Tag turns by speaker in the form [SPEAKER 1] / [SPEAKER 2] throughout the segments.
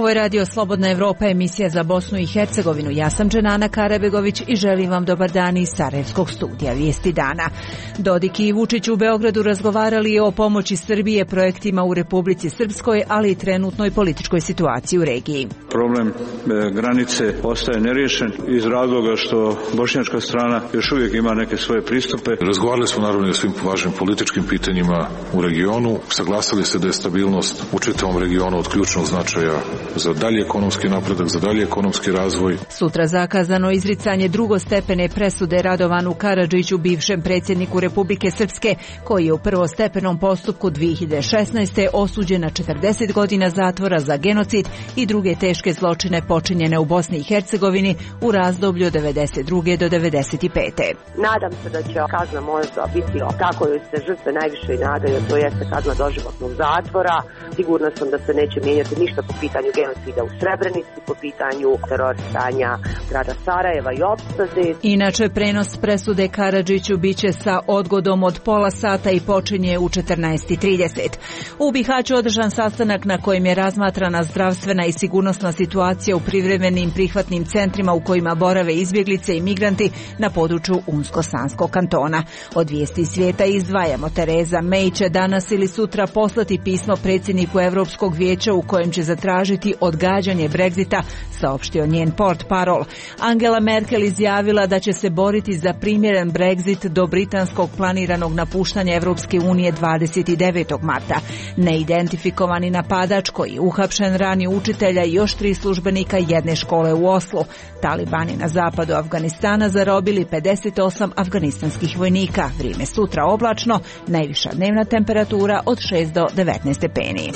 [SPEAKER 1] Ovo je Radio Slobodna Evropa, emisija za Bosnu i Hercegovinu. Ja sam Dženana Karabegović i želim vam dobar dan iz Sarajevskog studija Vijesti dana. Dodik i Vučić u Beogradu razgovarali o pomoći Srbije projektima u Republici Srpskoj, ali i trenutnoj političkoj situaciji u regiji.
[SPEAKER 2] Problem granice ostaje neriješen iz razloga što bošnjačka strana još uvijek ima neke svoje pristupe.
[SPEAKER 3] Razgovarali smo naravno o svim važnim političkim pitanjima u regionu. Saglasili se da je stabilnost u čitavom regionu od ključnog značaja za dalji ekonomski napredak, za dalji ekonomski razvoj.
[SPEAKER 1] Sutra zakazano izricanje drugostepene presude Radovanu Karadžiću, bivšem predsjedniku Republike Srpske, koji je u prvostepenom postupku 2016. osuđen na 40 godina zatvora za genocid i druge teške zločine počinjene u Bosni i Hercegovini u razdoblju od 92. do 95.
[SPEAKER 4] Nadam se da će kazna možda biti kako joj se žrtve najviše i nadaju, to jeste kazna doživotnog zatvora. Sigurna sam da se neće mijenjati ništa po pitanju genocida u Srebrenici, po pitanju terorisanja grada Sarajeva i opsade.
[SPEAKER 1] Inače, prenos presude Karadžiću biće sa odgodom od pola sata i počinje u 14:30. U Bihaću održan sastanak na kojem je razmatrana zdravstvena i sigurnosna situacija u privremenim prihvatnim centrima u kojima borave izbjeglice i migranti na području Unsko-Sanskog kantona. Od vijesti svijeta izdvajamo: Tereza May će danas ili sutra poslati pismo predsjedniku Europskog vijeća u kojem će zatražiti odgađanje Brexita, saopštio njen portparol. Angela Merkel izjavila da će se boriti za primjeren Brexit do britanskog planiranog napuštanja Europske unije 29. marta. Neidentifikovani napadač koji je uhapšen rani učitelja i još 3 službenika jedne škole u Oslu. Talibani na zapadu Afganistana zarobili 58 afganistanskih vojnika. Vrijeme sutra oblačno, najviša dnevna temperatura od 6 do 19 stepeni.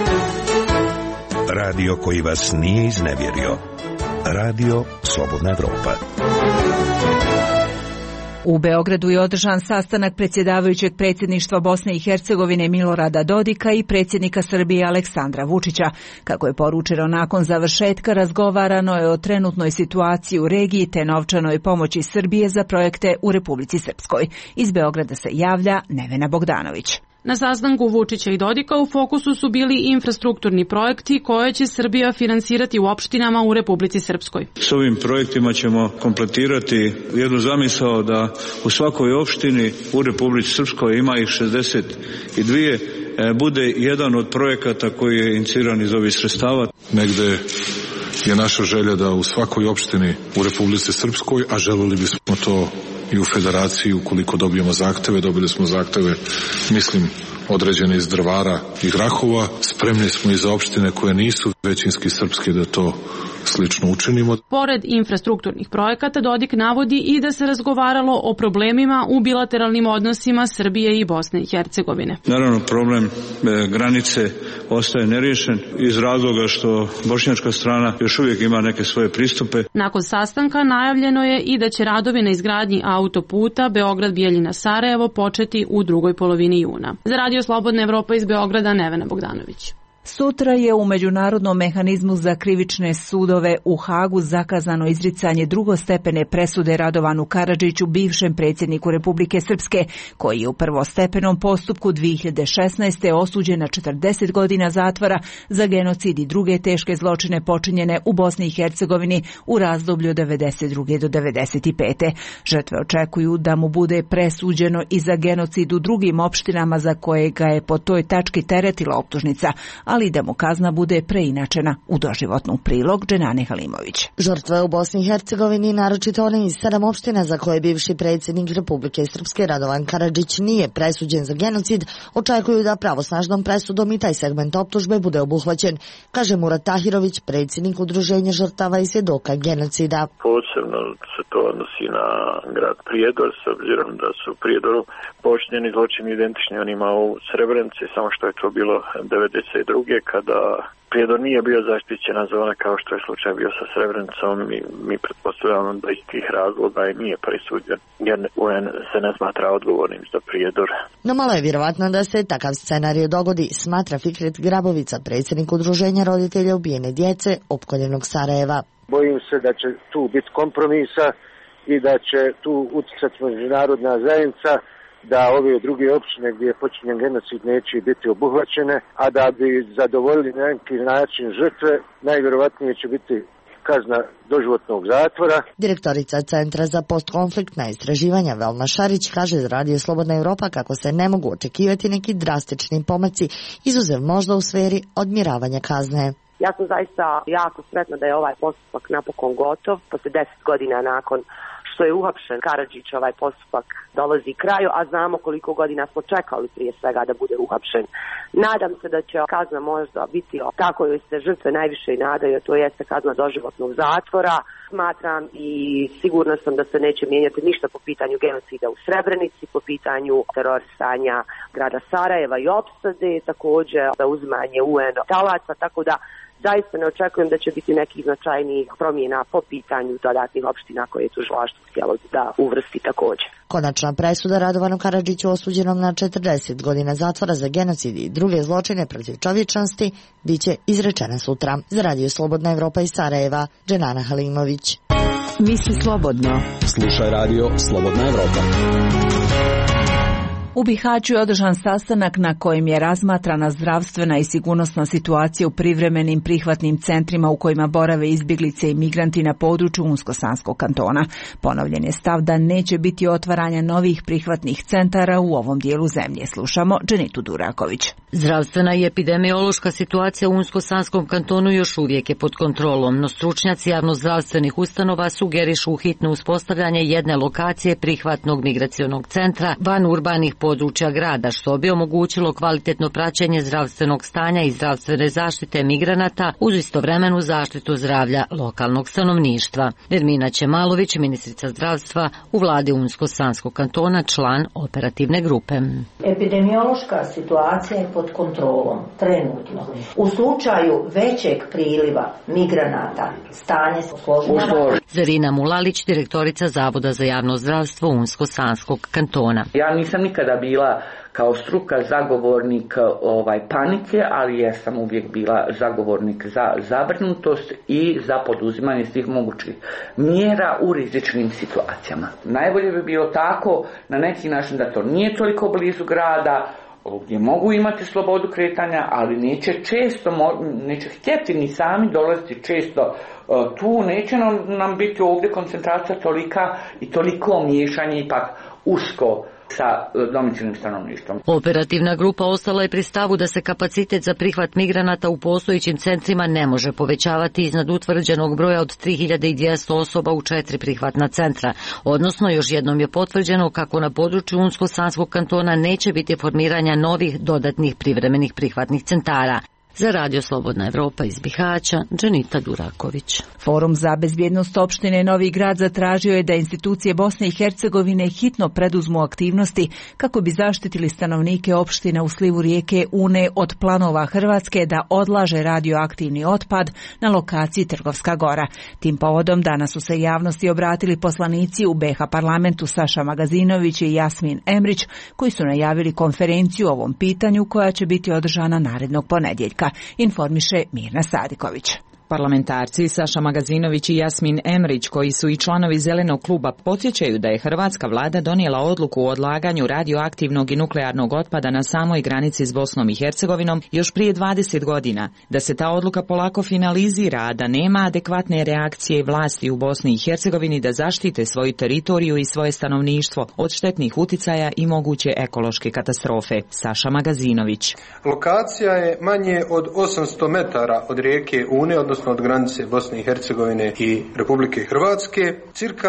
[SPEAKER 5] Radio koji vas nije iznevjerio. Radio Slobodna Evropa.
[SPEAKER 1] U Beogradu je održan sastanak predsjedavajućeg predsjedništva Bosne i Hercegovine Milorada Dodika i predsjednika Srbije Aleksandra Vučića. Kako je poručeno nakon završetka, razgovarano je o trenutnoj situaciji u regiji te novčanoj pomoći Srbije za projekte u Republici Srpskoj. Iz Beograda se javlja Nevena Bogdanović.
[SPEAKER 6] Na sastanku Vučića i Dodika u fokusu su bili infrastrukturni projekti koje će Srbija finansirati u opštinama u Republici Srpskoj.
[SPEAKER 2] S ovim projektima ćemo kompletirati jednu zamisao da u svakoj opštini u Republici Srpskoj, ima ih 62, bude jedan od projekata koji je iniciran iz ovih sredstava.
[SPEAKER 3] Negde je naša želja da u svakoj opštini u Republici Srpskoj, a želeli bismo to i u federaciji, ukoliko dobijemo zahteve, dobili smo zahteve, mislim, određene iz Drvara i Grahova. Spremni smo i za opštine koje nisu većinski srpske da to slično učinimo.
[SPEAKER 6] Pored infrastrukturnih projekata, Dodik navodi i da se razgovaralo o problemima u bilateralnim odnosima Srbije i Bosne i Hercegovine.
[SPEAKER 2] Naravno, problem granice ostaje neriješen iz razloga što bošnjačka strana još uvijek ima neke svoje pristupe.
[SPEAKER 6] Nakon sastanka najavljeno je i da će radovi na izgradnji autoputa Beograd-Bijeljina-Sarajevo početi u drugoj polovini juna. Za Radio Slobodna Evropa iz Beograda, Nevena Bogdanović.
[SPEAKER 1] Sutra je u Međunarodnom mehanizmu za krivične sudove u Hagu zakazano izricanje drugostepene presude Radovanu Karadžiću, bivšem predsjedniku Republike Srpske, koji je u prvostepenom postupku 2016. osuđen na 40 godina zatvora za genocid i druge teške zločine počinjene u Bosni i Hercegovini u razdoblju od 92. do 95. Žrtve očekuju da mu bude presuđeno i za genocid u drugim opštinama za koje ga je po toj tački teretila optužnica, ali da mu kazna bude preinačena u doživotnu. Prilog Dženane Halimović.
[SPEAKER 7] Žrtve u Bosni i Hercegovini, naročito one iz 7 opština za koje bivši predsjednik Republike Srpske Radovan Karadžić nije presuđen za genocid, očekuju da pravosnažnom presudom i taj segment optužbe bude obuhvaćen, kaže Murat Tahirović, predsjednik Udruženja žrtava i svjedoka genocida.
[SPEAKER 8] Posebno se to odnosi na grad Prijedor, s obzirom da su Prijedoru počinjeni zločini identični onima u Srebrenici, samo što je to bilo 92. kada Prijedor nije bio zaštićena zona kao što je slučaj bio sa Srebrenicom. Mi pretpostavljamo da iz tih razloga i nije presuđen, jer UN se ne smatra odgovornim za Prijedor.
[SPEAKER 7] No malo je vjerovatno da se takav scenarij dogodi, smatra Fikret Grabovica, predsjednik Udruženja roditelja ubijene djece opkoljenog Sarajeva.
[SPEAKER 9] Bojim se da će tu biti kompromisa i da će tu utjecati međunarodna zajednica da ove druge opštine gdje je počinjen genocid neće biti obuhvaćene, a da bi zadovoljili na neki način žrtve, najvjerovatnije će biti kazna doživotnog zatvora.
[SPEAKER 7] Direktorica Centra za postkonfliktna istraživanja Velma Šarić kaže za Radio Slobodna Evropa kako se ne mogu očekivati neki drastični pomaci, izuzev možda u sferi odmjeravanja kazne.
[SPEAKER 4] Ja sam zaista jako sretna da je ovaj postupak napokon gotov, posle 10 godina nakon što je uhapšen Karadžić, ovaj postupak dolazi kraju, a znamo koliko godina smo čekali prije svega da bude uhapšen. Nadam se da će kazna možda biti tako joj se žrtve najviše i nadaju, to jeste kazna doživotnog zatvora. Smatram i sigurna sam da se neće mijenjati ništa po pitanju genocida u Srebrenici, po pitanju terorisanja grada Sarajeva i opsade, također za uzimanje UN talaca, tako da zaista ne očekujem da će biti nekih značajnijih promjena po pitanju dodatnih opština koje je tužilaštvo htjelo da uvrsti također.
[SPEAKER 7] Konačna presuda Radovanu Karadžiću osuđenom na 40 godina zatvora za genocid i druge zločine protiv čovječnosti biće izrečena sutra. Za Radio Slobodna Evropa iz Sarajeva, Dženana Halimović.
[SPEAKER 1] Misli slobodno.
[SPEAKER 10] Slušaj Radio Slobodna Evropa.
[SPEAKER 1] U Bihaću je održan sastanak na kojem je razmatrana zdravstvena i sigurnosna situacija u privremenim prihvatnim centrima u kojima borave izbjeglice i migranti na području Unsko-Sanskog kantona. Ponovljen je stav da neće biti otvaranja novih prihvatnih centara u ovom dijelu zemlje. Slušamo Dženitu Duraković.
[SPEAKER 11] Zdravstvena i epidemiološka situacija u Unsko-Sanskom kantonu još uvijek je pod kontrolom, no stručnjaci javnozdravstvenih ustanova sugerišu hitno uspostavljanje jedne lokacije prihvatnog migracionog centra van urbanih područja grada, što bi omogućilo kvalitetno praćenje zdravstvenog stanja i zdravstvene zaštite migranata uz istovremenu zaštitu zdravlja lokalnog stanovništva. Nermina Ćemalović, ministrica zdravstva u vladi Unsko-Sanskog kantona, član operativne grupe.
[SPEAKER 12] Epidemiološka situacija je pod kontrolom trenutno. U slučaju većeg priliva migranata stanje se osložnjava.
[SPEAKER 11] Zarina Mulalić, direktorica Zavoda za javno zdravstvo Unsko-Sanskog kantona.
[SPEAKER 13] Ja nisam nikada bila kao struka zagovornik panike, ali ja sam uvijek bila zagovornik za zabrinutost i za poduzimanje svih mogućih mjera u rizičnim situacijama. Najbolje bi bilo tako na neki način da to nije toliko blizu grada, gdje mogu imati slobodu kretanja, ali neće htjeti ni sami dolaziti često tu, neće nam biti ovdje koncentracija tolika i toliko miješanje ipak usko sa domicilnim stanovništvom.
[SPEAKER 11] Operativna grupa ostala je pri stavu da se kapacitet za prihvat migranata u postojećim centrima ne može povećavati iznad utvrđenog broja od 3200 osoba u 4 prihvatna centra, odnosno još jednom je potvrđeno kako na području Unsko-Sanskog kantona neće biti formiranja novih dodatnih privremenih prihvatnih centara. Za Radio Slobodna Evropa iz Bihaća, Dženita Duraković.
[SPEAKER 1] Forum za bezbjednost opštine Novi Grad zatražio je da institucije Bosne i Hercegovine hitno preduzmu aktivnosti kako bi zaštitili stanovnike opštine u slivu rijeke Une od planova Hrvatske da odlaže radioaktivni otpad na lokaciji Trgovska Gora. Tim povodom danas su se javnosti obratili poslanici u BiH parlamentu Saša Magazinović i Jasmin Emrić, koji su najavili konferenciju o ovom pitanju koja će biti održana narednog ponedjeljka. Informiše Mirna Sadiković.
[SPEAKER 14] Parlamentarci Saša Magazinović i Jasmin Emrić, koji su i članovi Zelenog kluba, podsjećaju da je hrvatska vlada donijela odluku o odlaganju radioaktivnog i nuklearnog otpada na samoj granici s Bosnom i Hercegovinom još prije 20 godina, da se ta odluka polako finalizira, a da nema adekvatne reakcije vlasti u Bosni i Hercegovini da zaštite svoju teritoriju i svoje stanovništvo od štetnih uticaja i moguće ekološke katastrofe. Saša Magazinović.
[SPEAKER 15] Lokacija je manje od 800 metara od rijeke Une, odnosno od granice Bosne i Hercegovine i Republike Hrvatske, cirka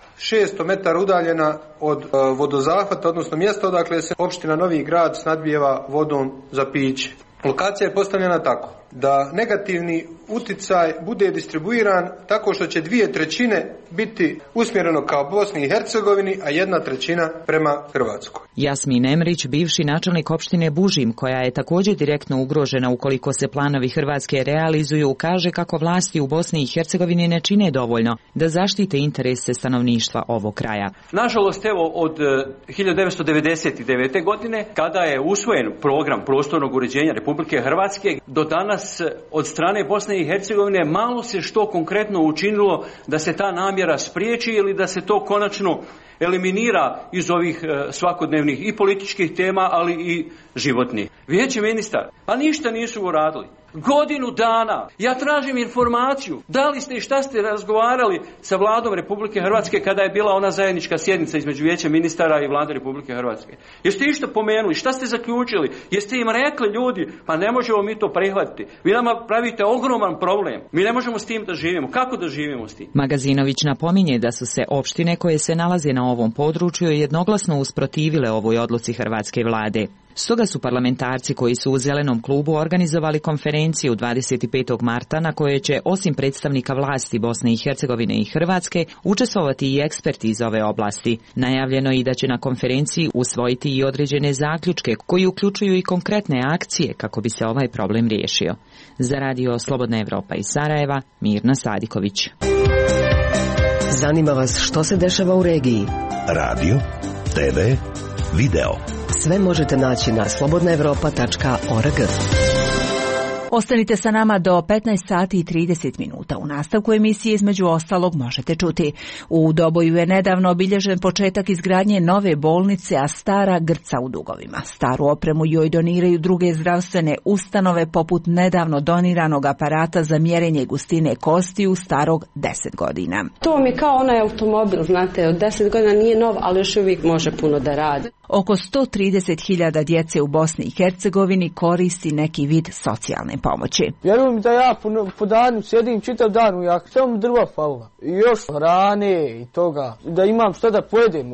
[SPEAKER 15] 600 metara udaljena od vodozahvata, odnosno mjesta odakle se opština Novi Grad snadbijeva vodom za piće. Lokacija je postavljena tako da negativni uticaj bude distribuiran tako što će 2/3 biti usmjereno kao Bosni i Hercegovini, a 1/3 prema Hrvatskoj.
[SPEAKER 14] Jasmin Emrić, bivši načelnik opštine Bužim, koja je također direktno ugrožena ukoliko se planovi Hrvatske realizuju, kaže kako vlasti u Bosni i Hercegovini ne čine dovoljno da zaštite interese stanovništva ovog kraja.
[SPEAKER 16] Nažalost, evo od 1999. godine, kada je usvojen program prostornog uređenja Republike Republike Hrvatske. Do danas od strane Bosne i Hercegovine malo se što konkretno učinilo da se ta namjera spriječi ili da se to konačno eliminira iz ovih svakodnevnih i političkih tema, ali i životnih. Vijeće ministara, pa ništa nisu uradili. Godinu dana. Ja tražim informaciju. Da li ste i šta ste razgovarali sa Vladom Republike Hrvatske kada je bila ona zajednička sjednica između Vijeća ministara i Vlade Republike Hrvatske? Jeste išta pomenuli? Šta ste zaključili? Jeste im rekli ljudi, pa ne možemo mi to prihvatiti. Vi nama pravite ogroman problem. Mi ne možemo s tim da živimo. Kako da živimo s tim?
[SPEAKER 14] Magazinović napominje da su se opštine koje se nalaze na ovom području jednoglasno usprotivile ovoj odluci hrvatske vlade. Stoga su parlamentarci koji su u Zelenom klubu organizovali konferenciju 25. marta na kojoj će osim predstavnika vlasti Bosne i Hercegovine i Hrvatske učestvovati i eksperti iz ove oblasti. Najavljeno je i da će na konferenciji usvojiti i određene zaključke koji uključuju i konkretne akcije kako bi se ovaj problem riješio. Za radio Slobodna Evropa iz Sarajeva, Mirna Sadiković.
[SPEAKER 17] Zanima vas što se dešava u regiji?
[SPEAKER 5] Radio, TV, video.
[SPEAKER 17] Sve možete naći na slobodnaevropa.org.
[SPEAKER 1] Ostanite sa nama do 15 sati i 30 minuta. U nastavku emisije između ostalog možete čuti. U Doboju je nedavno obilježen početak izgradnje nove bolnice, a stara grca u dugovima. Staru opremu joj doniraju druge zdravstvene ustanove poput nedavno doniranog aparata za mjerenje gustine kostiju starog 10 godina.
[SPEAKER 18] To mi je kao onaj automobil, znate, od 10 godina nije nov, ali još uvijek može puno da radi.
[SPEAKER 1] Oko 130.000 djece u Bosni i Hercegovini koristi neki vid socijalne pomoći.
[SPEAKER 19] Vjerujem da ja po danu sjedim čitav dan u jak, samo drva falila. I još hrane i toga, da imam što da pojedem.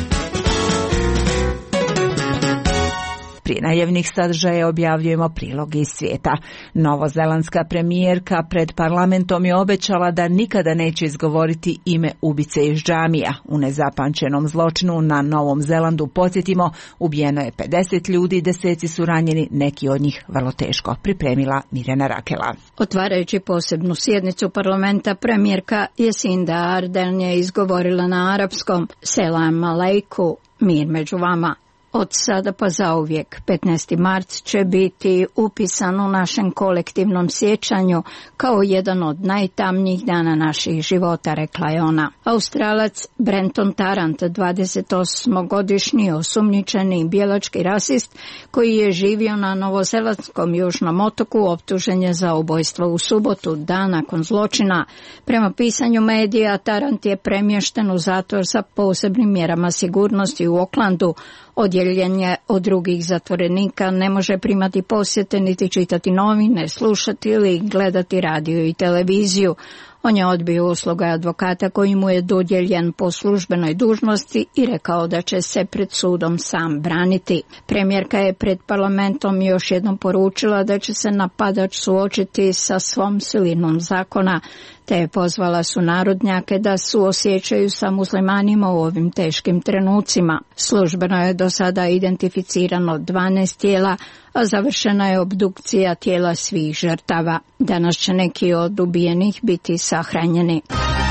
[SPEAKER 1] Prije najavnih sadržaja objavljujemo prilog iz svijeta. Novozelandska premijerka pred parlamentom je obećala da nikada neće izgovoriti ime ubice iz džamija. U nezapamćenom zločinu na Novom Zelandu, podsjetimo, ubijeno je 50 ljudi, deseci su ranjeni, neki od njih vrlo teško. Pripremila Mirjana Rakela.
[SPEAKER 20] Otvarajući posebnu sjednicu parlamenta, premijerka Jacinda Ardern je izgovorila na arapskom: Selam alejku, mir među vama. Od sada pa zauvijek 15. mart će biti upisan u našem kolektivnom sjećanju kao jedan od najtamnijih dana naših života, rekla je ona. Australac Brenton Tarrant, 28-godišnji osumnjičeni bijelački rasist koji je živio na novozelandskom južnom otoku, optužen je za ubojstvo u subotu, dan nakon zločina. Prema pisanju medija, Tarrant je premješten u zatvor sa posebnim mjerama sigurnosti u Aucklandu. Odjeljen je od drugih zatvorenika, ne može primati posjete, niti čitati novine, slušati ili gledati radio i televiziju. On je odbio usluge advokata koji mu je dodijeljen po službenoj dužnosti i rekao da će se pred sudom sam braniti. Premijerka je pred parlamentom još jednom poručila da će se napadač suočiti sa svom silinom zakona, te je pozvala su narodnjake da suosjećaju sa muslimanima u ovim teškim trenucima. Službeno je do sada identificirano 12 tijela, a završena je obdukcija tijela svih žrtava. Danas će neki od ubijenih biti sahranjeni.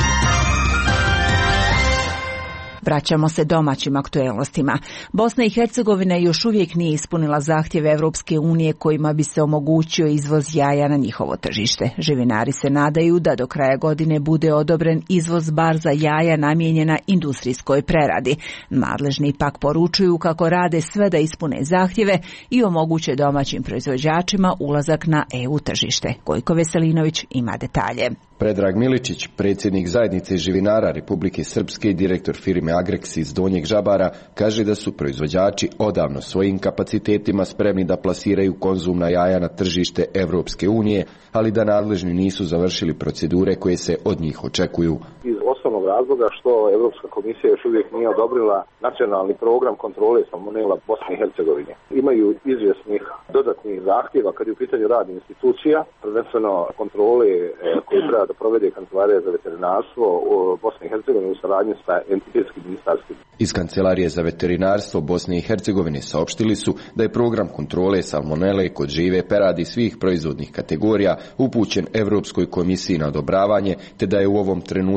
[SPEAKER 1] Vraćamo se domaćim aktuelnostima. Bosna i Hercegovina još uvijek nije ispunila zahtjeve Europske unije kojima bi se omogućio izvoz jaja na njihovo tržište. Živinari se nadaju da do kraja godine bude odobren izvoz bar za jaja namijenjena industrijskoj preradi. Nadležni pak poručuju kako rade sve da ispune zahtjeve i omoguće domaćim proizvođačima ulazak na EU tržište. Gojko Veselinović ima detalje.
[SPEAKER 21] Predrag Miličić, predsjednik zajednice živinara Republike Srpske i direktor firme Agrex iz Donjeg Žabara, kaže da su proizvođači odavno svojim kapacitetima spremni da plasiraju konzumna jaja na tržište Evropske unije, ali da nadležni nisu završili procedure koje se od njih očekuju.
[SPEAKER 22] Iz osnovnog razloga što Europska komisija još uvijek nije odobrila nacionalni program kontrole salmonela Bosne i Hercegovine. Imaju izvjesnih dodatnih zahtjeva kad je u pitanju rad institucija, prvenstveno kontrole koje treba da provede Kancelarija za veterinarstvo u Bosni i Hercegovini u saradnji sa entitetskim ministarstvima.
[SPEAKER 21] Iz Kancelarije za veterinarstvo Bosne i Hercegovine saopštili su da je program kontrole salmonele kod žive peradi svih proizvodnih kategorija upućen Europskoj komisiji na odobravanje, te da je u ovom trenutku teško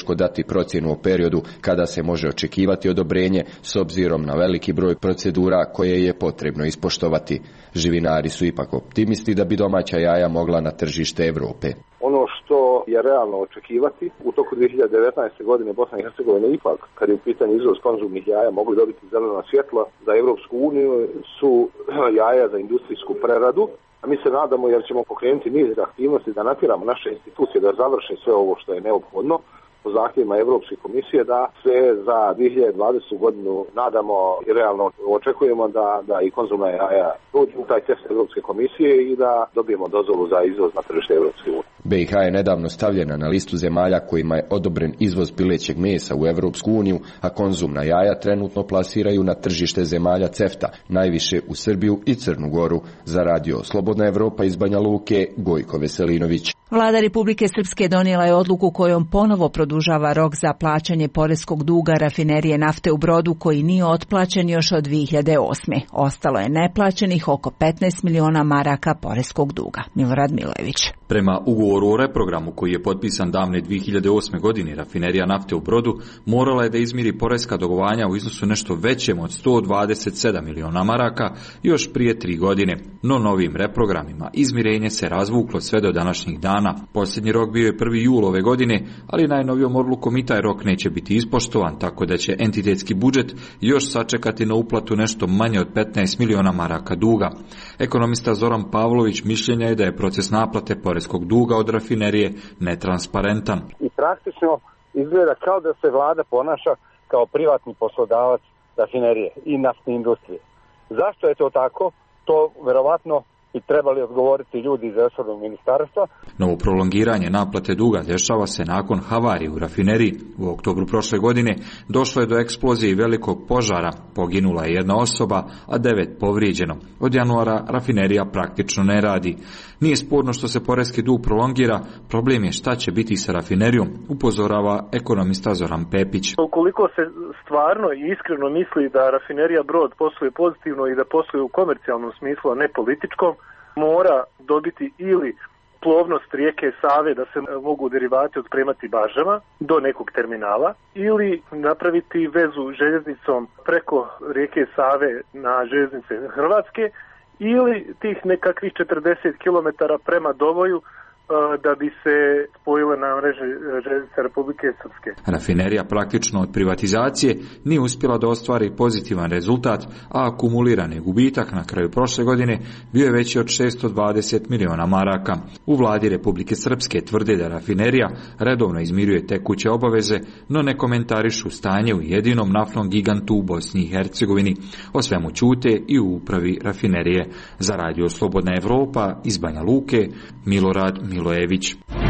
[SPEAKER 21] teško dati procjenu o periodu kada se može očekivati odobrenje s obzirom na veliki broj procedura koje je potrebno ispoštovati. Živinari su ipak optimisti da bi domaća jaja mogla na tržište Europe.
[SPEAKER 22] Ono što je realno očekivati, u toku 2019. godine Bosna i Hercegovina ipak, kad je u pitanju izvoz konzumnih jaja, mogli dobiti zeleno svjetlo za Europsku uniju, su jaja za industrijsku preradu. A mi se nadamo, jer ćemo pokrenuti niz aktivnosti da natjeramo naše institucije da završe sve ovo što je neophodno po zahtjevima Europske komisije, da se za 2020. godinu nadamo i realno očekujemo da i konzumna jaja prođu taj test Europske komisije i da dobijemo dozvolu za izvoz na tržište Europske unije.
[SPEAKER 21] BiH je nedavno stavljena na listu zemalja kojima je odobren izvoz pilećeg mesa u Europsku uniju, a konzumna jaja trenutno plasiraju na tržište zemalja CEFTA, najviše u Srbiju i Crnu Goru. Za radio Slobodna Evropa iz Banja Luke, Gojko Veselinović.
[SPEAKER 1] Vlada Republike Srpske donijela je odluku kojom ponovo produžava rok za plaćanje poreskog duga rafinerije nafte u Brodu koji nije otplaćen još od 2008. Ostalo je neplaćenih oko 15 miliona maraka poreskog duga. Milorad Milojević.
[SPEAKER 2] Prema ugovoru o reprogramu koji je potpisan davne 2008. godine, rafinerija nafte u Brodu morala je da izmiri poreska dugovanja u iznosu nešto većem od 127 miliona maraka još prije 3 godine. No novim reprogramima izmirenje se razvuklo sve do današnjih dana. Posljednji rok bio je 1. jul ove godine, ali najnovijom odlukom i taj rok neće biti ispoštovan, tako da će entitetski budžet još sačekati na uplatu nešto manje od 15 miliona maraka duga. Ekonomista Zoran Pavlović mišljenja je da je proces naplate poreskog duga od rafinerije netransparentan.
[SPEAKER 3] I praktično izgleda kao da se vlada ponaša kao privatni poslodavac rafinerije i naftne industrije. Zašto je to tako? To verovatno i trebali odgovoriti ljudi iz resornog ministarstva.
[SPEAKER 2] Novo prolongiranje naplate duga dešava se nakon havarije u rafineriji. U oktobru prošle godine došlo je do eksplozije i velikog požara. Poginula je 1 osoba, a 9 povrijeđeno. Od januara rafinerija praktično ne radi. Nije sporno što se poreski dug prolongira, problem je šta će biti sa rafinerijom, upozorava ekonomista Zoran Pepić.
[SPEAKER 23] Ukoliko se stvarno i iskreno misli da rafinerija Brod posluje pozitivno i da posluje u komercijalnom smislu, a ne političkom, mora dobiti ili plovnost rijeke Save da se mogu derivati otpremati baržama do nekog terminala ili napraviti vezu željeznicom preko rijeke Save na željeznice Hrvatske ili tih nekakvih 40 km prema Doboju da bi se spojile na mreže željeznice Republike Srpske.
[SPEAKER 2] Rafinerija praktično od privatizacije nije uspjela da ostvari pozitivan rezultat, a akumulirani gubitak na kraju prošle godine bio je veći od 620 miliona maraka. U vladi Republike Srpske tvrde da rafinerija redovno izmiruje tekuće obaveze, no ne komentarišu stanje u jedinom naftnom gigantu u Bosni i Hercegovini. O svemu ćute i u upravi rafinerije. Za radio Slobodna Evropa iz Banja Luke, Milorad Milojević.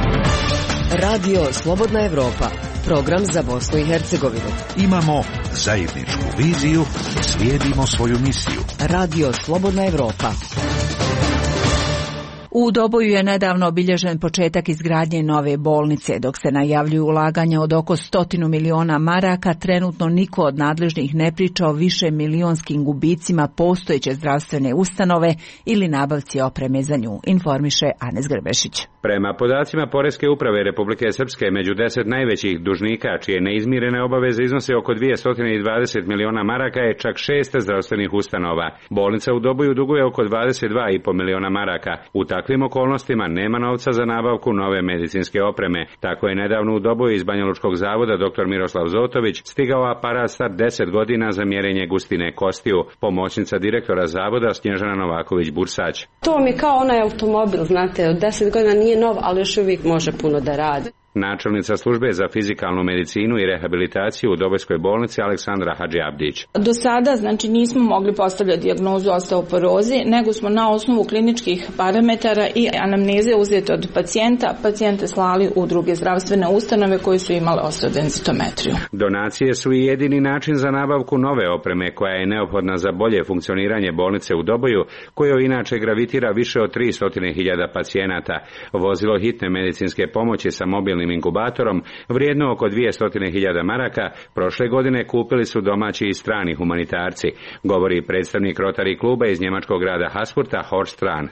[SPEAKER 17] Radio Slobodna Evropa, program za Bosnu i Hercegovinu.
[SPEAKER 5] Imamo zajedničku viziju, slijedimo svoju misiju.
[SPEAKER 17] Radio Slobodna Evropa.
[SPEAKER 1] U Doboju je nedavno obilježen početak izgradnje nove bolnice. Dok se najavljuju ulaganja od oko 100 miliona maraka, trenutno niko od nadležnih ne priča o više milionskim gubicima postojeće zdravstvene ustanove ili nabavci opreme za nju, informiše Anes Grbešić.
[SPEAKER 24] Prema podacima Poreske uprave Republike Srpske, među 10 najvećih dužnika čije neizmirene obaveze iznose oko 220 miliona maraka je čak 6 zdravstvenih ustanova. Bolnica u Doboju duguje oko 22,5 miliona maraka. U takvim okolnostima nema novca za nabavku nove medicinske opreme. Tako je nedavno u Doboju iz Banjalučkog zavoda dr. Miroslav Zotović stigao aparat star 10 godina za mjerenje gustine kostiju. Pomoćnica direktora zavoda Snježana Novaković-Bursać.
[SPEAKER 18] To mi je kao onaj automobil, znate, od 10 godina nije nov, ali još uvijek može puno da radi.
[SPEAKER 24] Načelnica službe za fizikalnu medicinu i rehabilitaciju u Dobojskoj bolnici Aleksandra Hadžiabdić.
[SPEAKER 25] Do sada, znači, nismo mogli postavljati dijagnozu osteoporozi, nego smo na osnovu kliničkih parametara i anamneze uzete od pacijente slali u druge zdravstvene ustanove koji su imale osteodenzitometriju.
[SPEAKER 24] Donacije su i jedini način za nabavku nove opreme koja je neophodna za bolje funkcioniranje bolnice u Doboju, kojoj inače gravitira više od 300.000 pacijenata. Vozilo hitne medicinske pomoći sa mobilnim specijalnim inkubatorom, vrijedno oko 200.000 maraka, prošle godine kupili su domaći i strani humanitarci, govori predstavnik Rotary kluba iz njemačkog grada Haspurta, Horst Rahn.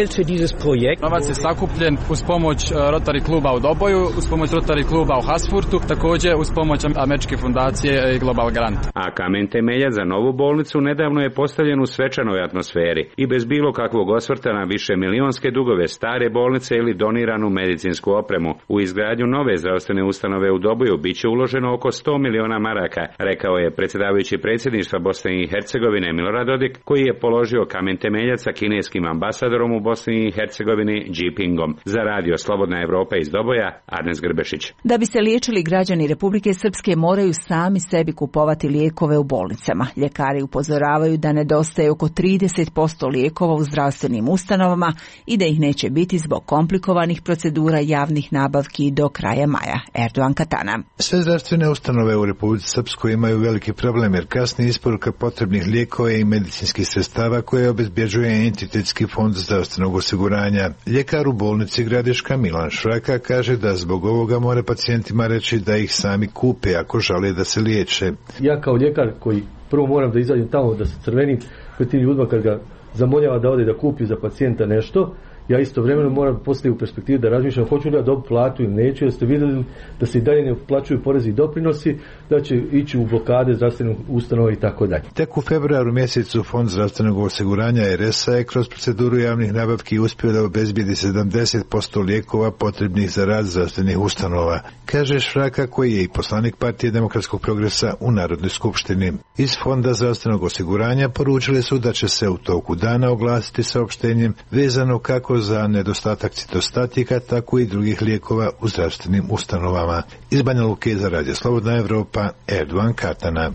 [SPEAKER 4] Novac je sakupljen uz pomoć Rotary kluba u Doboju, uz pomoć Rotary kluba u Haspurtu, također uz pomoć američke fundacije i Global Grant.
[SPEAKER 24] A kamen temeljac za novu bolnicu nedavno je postavljen u svečanoj atmosferi i bez bilo kakvog osvrta na više milionske dugove stare bolnice ili doniranu medicinsku opremu. U izgradnju nove zdravstvene ustanove u Doboju bit će uloženo oko 100 miliona maraka, rekao je predsjedavajući predsjedništva Bosne i Hercegovine Milorad Dodik, koji je položio kamen temeljac sa kineskim ambasadorom u Bosni i Hercegovini Jipingom. Za radio Slobodna Evropa iz Doboja, Arnes Grbešić.
[SPEAKER 1] Da bi se liječili, građani Republike Srpske moraju sami sebi kupovati lijekove u bolnicama. Ljekari upozoravaju da nedostaje oko 30% lijekova u zdravstvenim ustanovama i da ih neće biti zbog komplikovanih procedura javnih nabavki do kraja maja. Erdogan Katana.
[SPEAKER 6] Sve zdravstvene ustanove u Republici Srpskoj imaju veliki problem jer kasni isporuka potrebnih lijekova i medicinskih sredstava koje obezbjeđuje Entitetski fond zdravstvenog osiguranja. Ljekar u bolnici Gradiška Milan Šraka kaže da zbog ovoga mora pacijentima reći da ih sami kupe ako žele da se liječe.
[SPEAKER 7] Ja kao ljekar koji prvo moram da izađem tamo da se crvenim pred tim ljudima kad ga zamoljava da ode da kupi za pacijenta nešto, ja istovremeno moram postaviti u perspektivu da razmišljam hoću li ja dobiti platu ili neću, jer ste vidjeli da se i dalje ne plaćuju porezi i doprinosi, da će ići u blokade zdravstvenog ustanova i tako dalje.
[SPEAKER 6] Tek u februaru mjesecu Fond zdravstvenog osiguranja RS-a je kroz proceduru javnih nabavki uspio da obezbijedi 70% lijekova potrebnih za rad zdravstvenih ustanova, kaže Šraka koji je i poslanik Partije demokratskog progresa u Narodnoj skupštini. Iz Fonda zdravstvenog osiguranja poručili su da će se u toku dana oglasiti saopštenjem vezano kako za nedostatak citostatika, tako i drugih lijekova u zdravstvenim ustanovama. Iz Banja Luke za radio Slobodna Evropa, Erdogan Katana.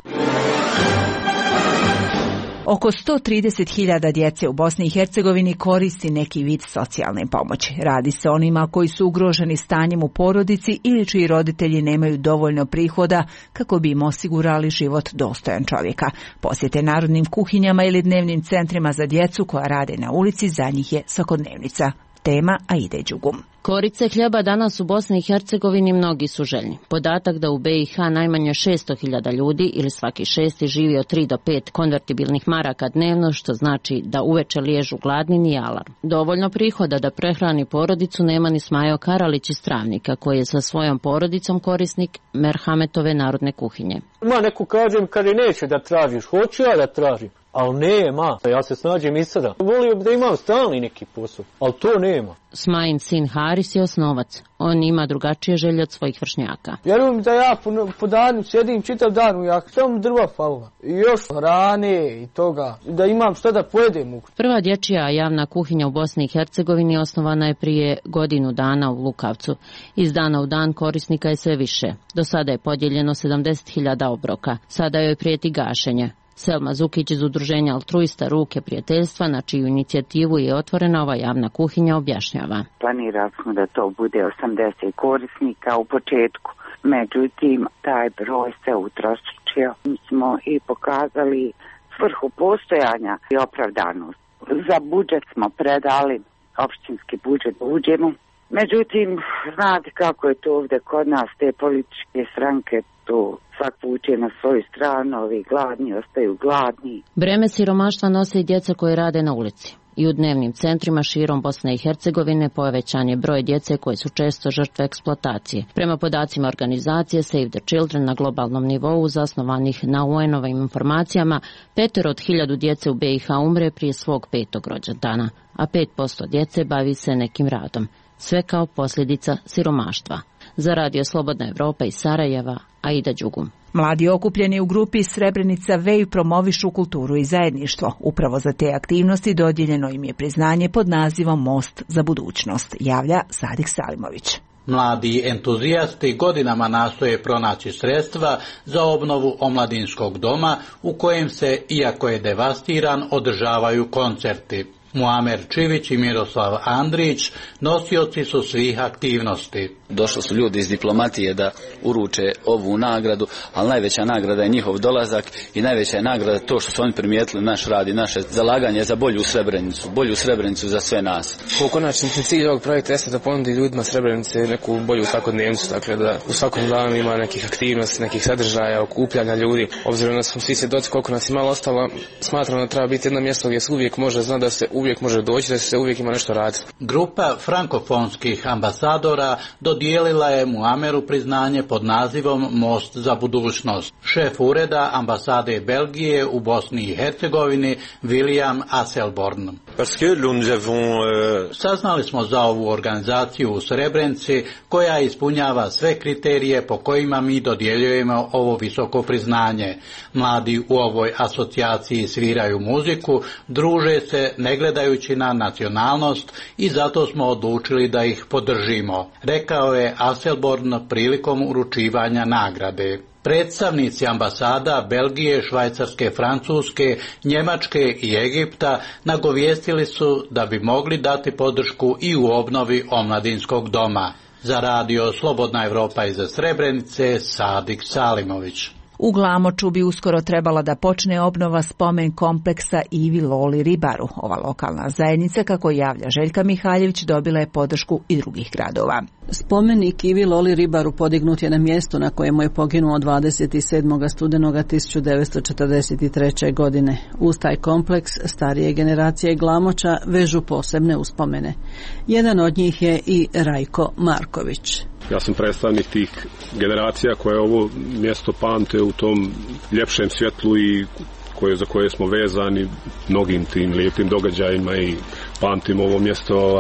[SPEAKER 1] Oko 130.000 djece u Bosni i Hercegovini koristi neki vid socijalne pomoći. Radi se o onima koji su ugroženi stanjem u porodici ili čiji roditelji nemaju dovoljno prihoda kako bi im osigurali život dostojan čovjeka. Posjete narodnim kuhinjama ili dnevnim centrima za djecu koja rade na ulici za njih je svakodnevnica. Tema Aide Đugum.
[SPEAKER 8] Korice hljeba danas u Bosni i Hercegovini mnogi su željni. Podatak da u BiH najmanje 600.000 ljudi ili svaki šesti živi od 3 do 5 konvertibilnih maraka dnevno, što znači da uveče liježu gladni ni alarm. Dovoljno prihoda da prehrani porodicu nema ni Smajo Karalić iz Travnika, koji je sa svojom porodicom korisnik Merhametove narodne kuhinje.
[SPEAKER 19] Ma neku kažem kada neće da tražiš, hoću ja da tražim. Ali nema, ja se snađem i sada. Volio bi da imam stalni neki posao, ali to nema.
[SPEAKER 8] Smajin sin Haris je osnovac. On ima drugačije želje od svojih vršnjaka.
[SPEAKER 19] Vjerujem da ja po danu sjedim čitav dan u jahti, samo drva falila. I još hrane i toga, da imam šta da pojedem.
[SPEAKER 8] Prva dječja javna kuhinja u Bosni i Hercegovini osnovana je prije godinu dana u Lukavcu. Iz dana u dan korisnika je sve više. Do sada je podijeljeno 70.000 obroka. Sada joj prijeti gašenje. Selma Zukić iz udruženja Altruista Ruke prijateljstva, na čiju inicijativu je otvorena ova javna kuhinja, objašnjava.
[SPEAKER 9] Planirali smo da to bude 80 korisnika u početku, međutim taj broj se utrostručio. Mi smo i pokazali svrhu postojanja i opravdanost. Za budžet smo predali, općinski budžet uđemo. Međutim, znate kako je to ovdje kod nas, te političke stranke, to svak vuče na svoju stranu, ovi gladni ostaju gladni.
[SPEAKER 8] Breme siromaštva nose i djeca koje rade na ulici. I u dnevnim centrima širom Bosne i Hercegovine povećan je broj djece koje su često žrtve eksploatacije. Prema podacima organizacije Save the Children na globalnom nivou, zasnovanih na UN-ovim informacijama, 5 od 1000 djece u BiH umre prije svog 5. rođendana, a 5% djece bavi se nekim radom. Sve kao posljedica siromaštva. Za radio Slobodna Evropa iz Sarajeva, Aida Đugum.
[SPEAKER 1] Mladi okupljeni u grupi Srebrenica Vej promovišu kulturu i zajedništvo. Upravo za te aktivnosti dodijeljeno im je priznanje pod nazivom Most za budućnost, javlja Sadik Salimović.
[SPEAKER 26] Mladi entuzijasti godinama nastoje pronaći sredstva za obnovu omladinskog doma u kojem se, iako je devastiran, održavaju koncerti. Muamer Čivić i Miroslav Andrić nosioci su svih aktivnosti.
[SPEAKER 10] Došli su ljudi iz diplomatije da uruče ovu nagradu, ali najveća nagrada je njihov dolazak i najveća je nagrada to što su oni primijetili naš rad i naše zalaganje za bolju Srebrenicu za sve nas.
[SPEAKER 11] U konačnici cilj ovog projekta jeste da ponudi ljudima Srebrenice neku bolju svakodnevnicu, dakle da u svakom danu ima nekih aktivnosti, nekih sadržaja, okupljanja ljudi. Obzirom da smo svi svjedoci koliko nas je malo ostalo, smatram da treba biti jedno mjesto gdje se uvijek može znati da se uvijek može doći, da se uvijek ima nešto raditi.
[SPEAKER 26] Grupa frankofonskih ambasadora dodijelila je Muameru priznanje pod nazivom Most za budućnost. Šef ureda ambasade Belgije u Bosni i Hercegovini William Asselborn. Saznali smo za ovu organizaciju u Srebrenici koja ispunjava sve kriterije po kojima mi dodjeljujemo ovo visoko priznanje. Mladi u ovoj asocijaciji sviraju muziku, druže se ne gledajući na nacionalnost i zato smo odlučili da ih podržimo, rekao je Asselborn prilikom uručivanja nagrade. Predstavnici ambasada Belgije, Švajcarske, Francuske, Njemačke i Egipta nagovijestili su da bi mogli dati podršku i u obnovi omladinskog doma. Za radio Slobodna Evropa iz Srebrenice, Sadik Salimović.
[SPEAKER 1] U Glamoču bi uskoro trebala da počne obnova spomen kompleksa Ivi Loli Ribaru. Ova lokalna zajednica, kako javlja Željka Mihaljević, dobila je podršku i drugih gradova.
[SPEAKER 12] Spomenik Ivi Loli Ribaru podignut je na mjestu na kojemu je poginuo 27. studenoga 1943. godine. Uz taj kompleks starije generacije Glamoča vežu posebne uspomene. Jedan od njih je i Rajko Marković.
[SPEAKER 13] Ja sam predstavnik tih generacija koje ovo mjesto pamte u tom ljepšem svjetlu i za koje smo vezani mnogim tim lijepim događajima i pamtimo ovo mjesto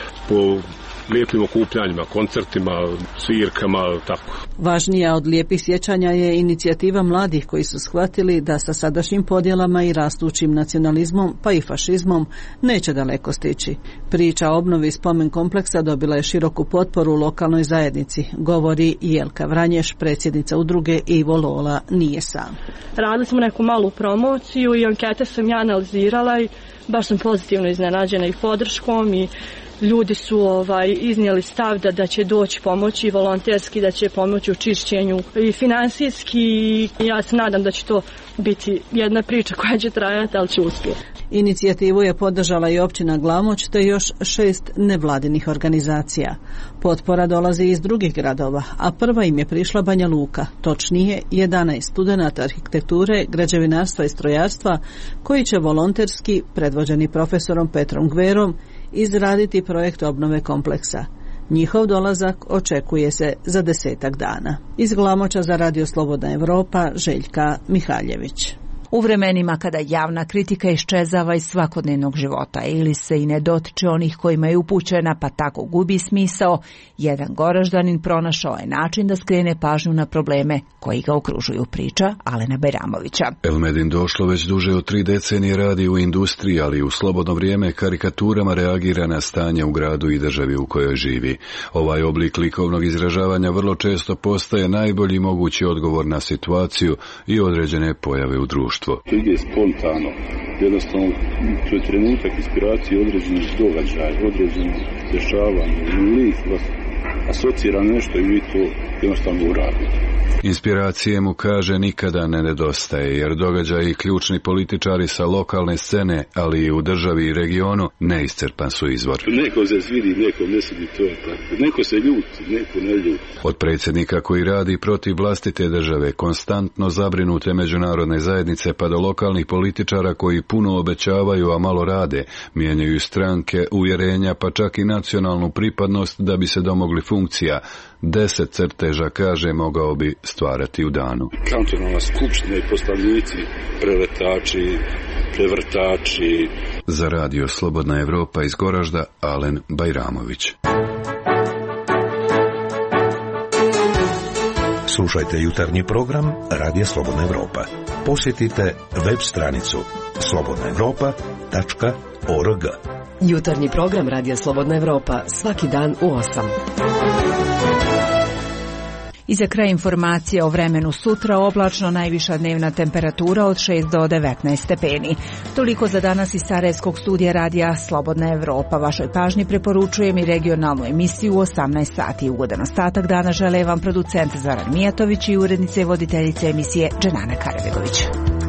[SPEAKER 13] po lijepim okupljanjima, koncertima, svirkama, tako.
[SPEAKER 12] Važnija od lijepih sjećanja je inicijativa mladih koji su shvatili da sa sadašnjim podjelama i rastućim nacionalizmom, pa i fašizmom, neće daleko stići. Priča o obnovi spomen kompleksa dobila je široku potporu u lokalnoj zajednici, govori Jelka Vranješ, predsjednica udruge Ivo Lola nije sam.
[SPEAKER 15] Radili smo neku malu promociju i ankete sam ja analizirala i baš sam pozitivno iznenađena i podrškom i ljudi su iznijeli stav da će doći pomoći volonterski, da će pomoći u čišćenju i finansijski i ja se nadam da će to biti jedna priča koja će trajati, ali će uspjeti.
[SPEAKER 12] Inicijativu je podržala i općina Glamoč te još 6 nevladinih organizacija. Potpora dolazi iz drugih gradova, a prva im je prišla Banja Luka, točnije 11 studenata arhitekture, građevinarstva i strojarstva koji će volonterski, predvođeni profesorom Petrom Gverom, izraditi projekt obnove kompleksa. Njihov dolazak očekuje se za 10 dana. Iz Glamoča za radio Slobodna Evropa, Željka Mihaljević.
[SPEAKER 1] U vremenima kada javna kritika iščezava iz svakodnevnog života ili se i ne dotiče onih kojima je upućena pa tako gubi smisao, jedan Goraždanin pronašao je način da skrene pažnju na probleme koji ga okružuju, priča Alena Bajramovića.
[SPEAKER 16] Elmedin Došlo već duže od 3 decenije radi u industriji, ali u slobodno vrijeme karikaturama reagira na stanje u gradu i državi u kojoj živi. Ovaj oblik likovnog izražavanja vrlo često postaje najbolji mogući odgovor na situaciju i određene pojave u društvu.
[SPEAKER 27] To ide spontano, jednostavno to je trenutak inspiracije određenih događaja, određenih dešavanja, lik vas asocira nešto i vi to jednostavno uradite.
[SPEAKER 16] Inspiracije mu, kaže, nikada ne nedostaje, jer događaji i ključni političari sa lokalne scene, ali i u državi i regionu, neiscrpan su izvor.
[SPEAKER 27] Neko se svidi, neko ne svidi, to je tako. Neko se ljuti, neko ne ljuti.
[SPEAKER 16] Od predsjednika koji radi protiv vlastite države, konstantno zabrinute međunarodne zajednice, pa do lokalnih političara koji puno obećavaju, a malo rade, mijenjaju stranke, uvjerenja, pa čak i nacionalnu pripadnost da bi se domogli funkcija. 10 crteža, kaže, mogao bi stvarati u danu.
[SPEAKER 27] Kantonalna skupština i postavljenici, preletači, prevrtači.
[SPEAKER 16] Za radio Slobodna Evropa iz Goražda, Alen Bajramović.
[SPEAKER 5] Slušajte jutarnji program Radija Slobodna Evropa. Posjetite web stranicu slobodnaevropa.org.
[SPEAKER 17] Jutarnji program Radija Slobodna Evropa svaki dan u 8.
[SPEAKER 1] I za kraj informacije o vremenu sutra, oblačno, najviša dnevna temperatura od 6 do 19 stepeni. Toliko za danas iz Sarajevskog studija radija Slobodna Evropa. Vašoj pažnji preporučujem i regionalnu emisiju u 18 sati. Ugodan ostatak dana žele vam producent Zoran Mijatović i urednice i voditeljice emisije Dženana Karabegović.